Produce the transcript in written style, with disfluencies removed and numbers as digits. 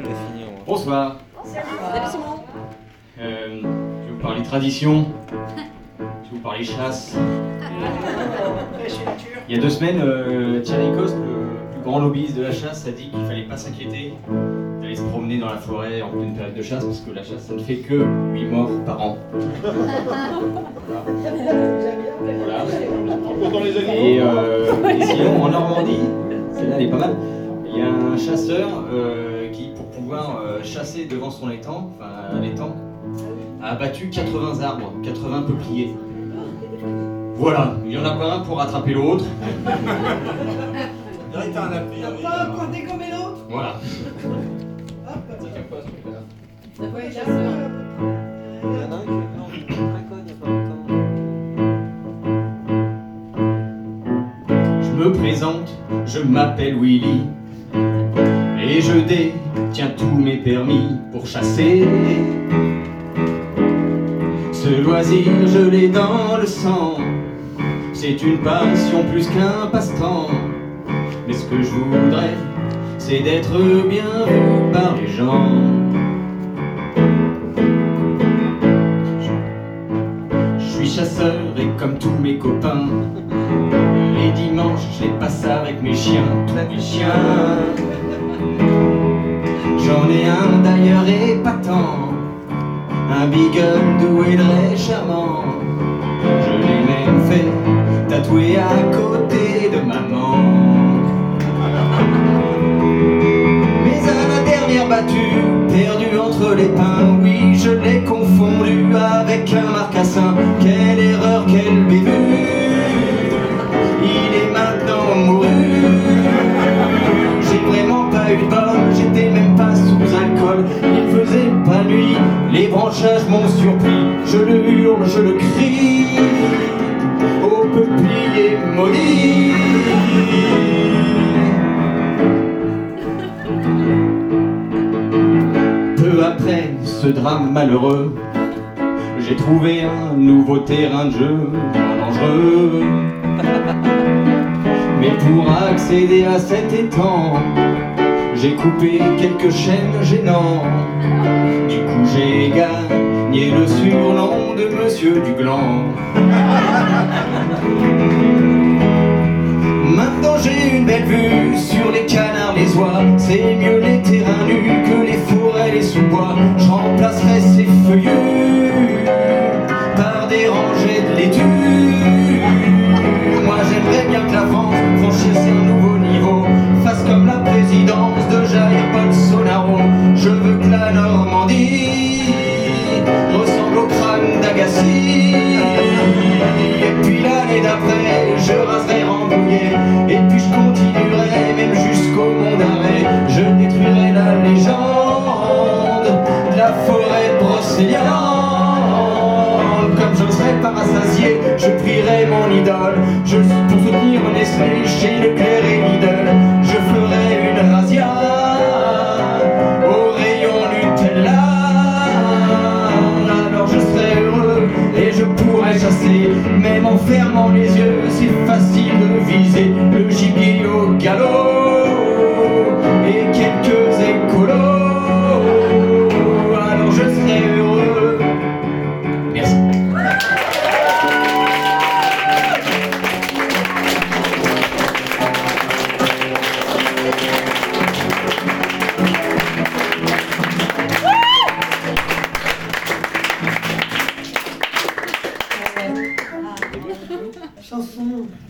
Bonsoir. Salut Simon. Je vais vous parler tradition. Je vais vous parler chasse. Il y a 2 semaines, Tchaïkovs, le plus grand lobbyiste de la chasse, a dit qu'il fallait pas s'inquiéter d'aller se promener dans la forêt en pleine période de chasse parce que la chasse, ça ne fait que 8 morts par an. Voilà. Et sinon, en Normandie, celle-là elle est pas mal, il y a un chasseur qui, pour pouvoir chasser devant son étang, enfin à l'étang, a abattu 80 arbres, 80 peupliers. Voilà, il n'y en a pas un pour rattraper l'autre. Il y en a pas un pour dégommer l'autre. Voilà. Ouais, chasseur. Il y en a un qui est précoce il n'y a pas longtemps. Je me présente, je m'appelle Willy et je détiens tous mes permis pour chasser. Ce loisir, je l'ai dans le sang. C'est une passion plus qu'un passe-temps. Mais ce que je voudrais, c'est d'être bien vu par les gens. Je suis chasseur et comme tous mes copains, les dimanches, je les passe avec mes chiens, tous mes chiens. J'en ai un d'ailleurs épatant, un beagle doux et très charmant. Je l'ai même fait tatouer à côté de maman. Mais à la dernière battue, perdu entre les pins, oui, je l'ai confondu avec un marcassin. Quelle erreur, quelle bévue, il est maintenant mouru. J'ai vraiment pas eu de bol, j'étais même pas sous alcool. Il faisait pas nuit, les branchages m'ont surpris. Je le hurle, je le crie, au peuplier maudit. Peu après ce drame malheureux, j'ai trouvé un nouveau terrain de jeu, moins dangereux. Mais pour accéder à cet étang, j'ai coupé quelques chênes gênants. Du coup j'ai gagné le surnom de Monsieur Dugland. Maintenant j'ai une belle vue sur les canards, les oies. C'est mieux les terrains nus que les forêts, les sous-bois. Je remplacerai ces feuillus par des rangées de laitue. Moi j'aimerais bien que la France franchisse un nouveau niveau, fasse comme la présidence de Jair Bolsonaro. Je veux que la Normandie ressemble au crâne d'Agassi. Et puis l'année d'après, je raserai Rambouillet. Et puis je continuerai même jusqu'au Mont d'Arrêt. Je détruirai la légende de la forêt de Brocéliande. Comme je ne serai pas rassasié, je prierai mon idole. Pour soutenir Nestlé chez Leclerc et Lidl, je ferai une razzia au rayon Nutella. Alors je serai heureux et je pourrai chasser, même en fermant les yeux, c'est facile de viser le gibier au galop et quelques écolos. Alors je serai heureux. Merci. Chanson.